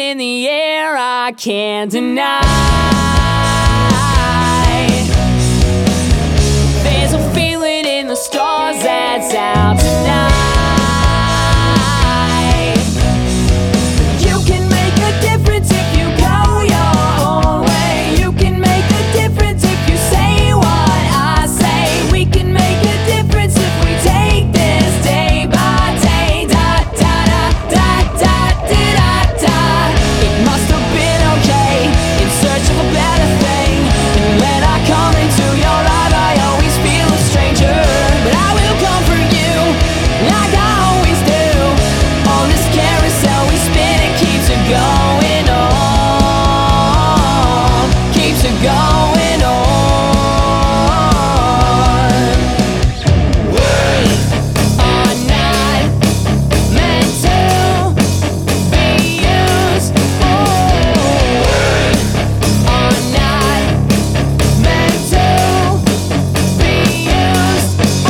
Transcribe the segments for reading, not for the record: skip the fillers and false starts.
in the air I can't deny. There's a feeling in the stars that's out tonight. You can make a difference if you go your own way. You can make a difference if you say what I say. We can make a difference if we take this day by day. Da da da da da da da. It must have been okay, in search of a better thing. And when I come into your life, I always feel a stranger. But I will come for you, like I always do. On this carousel we spin, it keeps it going on. Keeps it going on. We are not meant to be used. We are not meant to be used.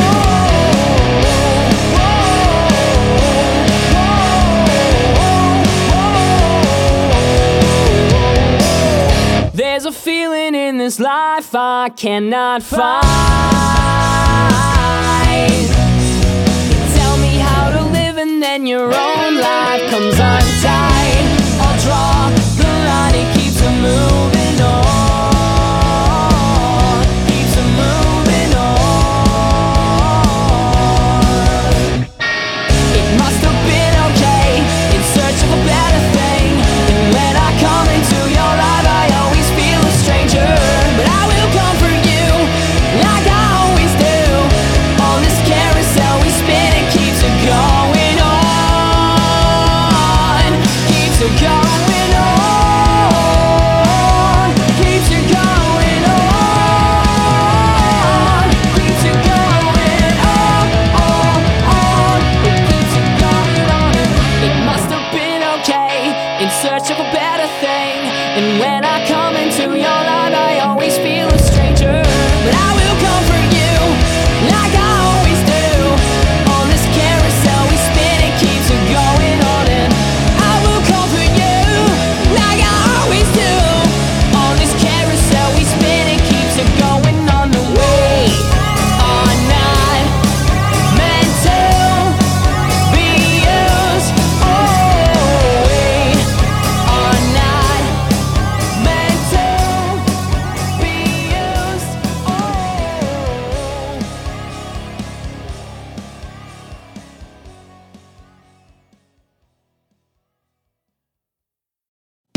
There's a feeling in this life I cannot find. Tell me how to live and then your own life comes untied. I'll draw the line, it keeps it moving on. Keeps it moving on. It must have been okay, in search of a better thing. And when I come into your life, I always feel a stranger. But I will come for you, like I always do. On this carousel we spin, it keeps it going on. Keeps it going on. Keeps it going on. Keeps it going on. It keeps it going on. It must have been okay, in search of a better thing. And when